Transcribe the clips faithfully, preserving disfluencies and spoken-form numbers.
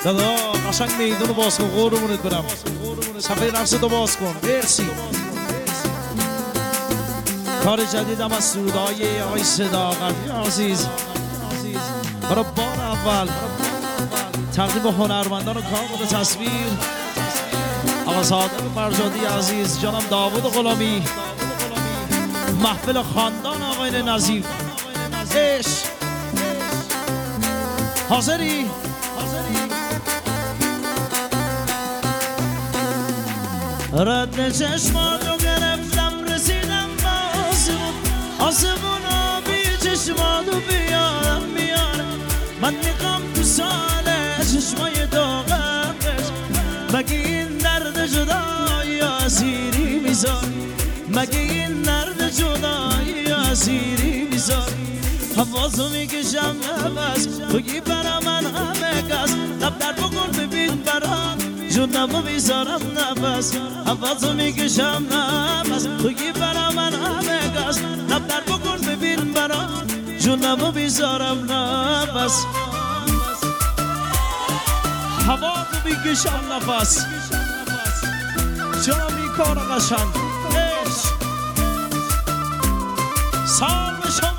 دادا قشنگ میدونو باز کن قربونت برم صفحه نفستو باز کن مرسی کار جدیدم از سرودهای آقای صداقت عزیز برای بار اول تقدیم به هنرمندان و کارگردان تصویر آقا صادق فرجادی عزیز جانم داوود غلامی محفل خاندان آقای نظیف عشق حاضری؟ رد چشماتو گرفتم رسیدم با آسمون آسمون بی چشماتو بیارم بیارم من میخوام تو ساله چشمای داغمش مگه این درد جدایی اسیری میذاری مگه این درد جدایی اسیری میذاری حواسو میکشم نفس بگی برا من همه کس لب در بکن ببین برام جونمو میذارم نفس حواسو میکشم نفس بگی برا من همه کس لب در بکن ببین برام جونمو میذارم نفس حواسو میکشم نفس جانم این کار قشنگ سال شما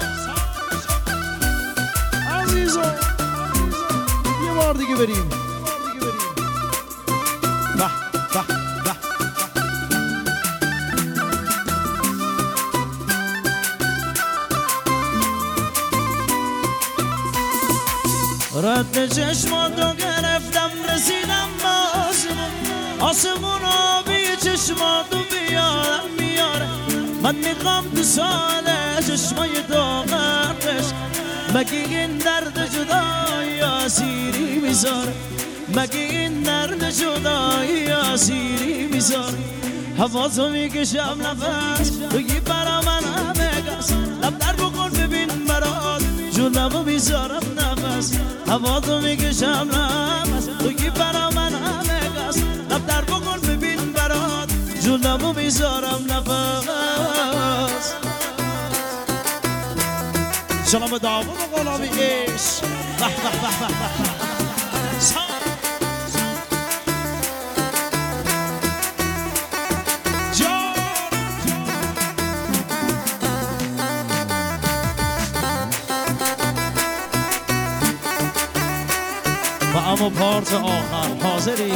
عزیزو یه بار دیگه بریم به به به رد چشماتو گرفتم رسیدم با آسمون آسمونو بی چشماتو بیارم میارم من میخوام تو ساله چشمای داغمش مگه این درد جدایی اسیری میذاره مگه این درد جدایی اسیری میذاره حواسو میکشم نفس بگی برا من همه کس لب در بکن ببین برات جونمو میذارم نفس حواسو میکشم نفس بگی برا من همه کس لب در بکن ببین برات جونمو میذارم نفس جناب داوود غلامی عشق به به به به به و اما پارت آخر حاضری؟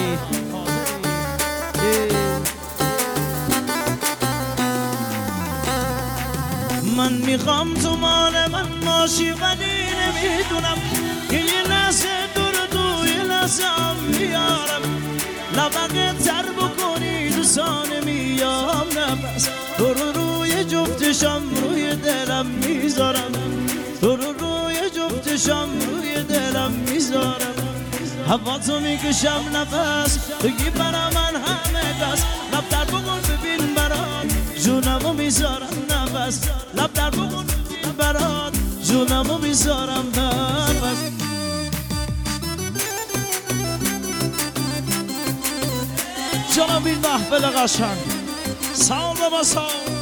من میخوام تو مال من باشی ولی نمیدونم که یه لحظه دور تو یه لحظه هم بیارم لبقه تر بکنی دوستانه میام نفس تو رو روی جفتشم روی دلم میذارم تو رو روی جفتشم روی دلم میذارم حواسو میکشم نفس بگی برا من همه کس لب در بکن ببین برات جونمو میذارم نفس لب در بکن ببین برات جونمو میذارم نفس جناب این محفل قشنگ سال با سال